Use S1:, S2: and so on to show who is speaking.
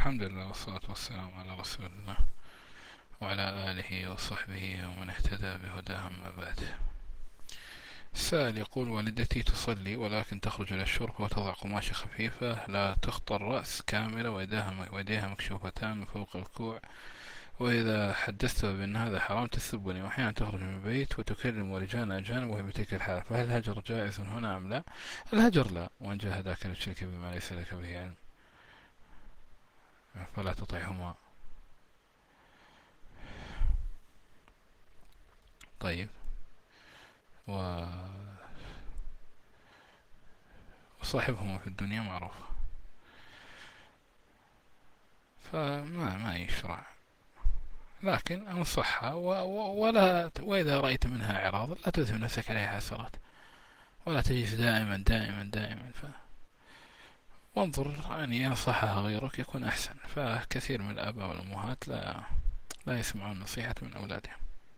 S1: الحمد لله والصلاة والسلام على رسول الله وعلى آله وصحبه ومن اهتدى بهداه، أما بعد. السائل يقول: والدتي تصلي ولكن تخرج إلى الشرفة وتضع قماشة خفيفة لا تغطى الرأس كاملة ويديها مكشوفتان من فوق الكوع، وإذا حدثتها بأن هذا حرام تسبني، وأحيانا تخرج من البيت وتكلم رجال أجانب وهي بتلك الحالة، فهل الهجر جائز هنا أم لا؟ الهجر لا، وأن جاهداك لتشرك بما ليس لك به علم فلا تطعهما. طيب، وصاحبهما في الدنيا معروف، فما يشرع، لكن أنصحها وإذا رأيت منها إعراض لا تلزم نفسك عليها حسرات، ولا تجلس دائما دائما دائما وانظر أن ينصحها غيرك يكون أحسن. فكثير من الآباء والأمهات لا يسمعون نصيحة من أولادهم.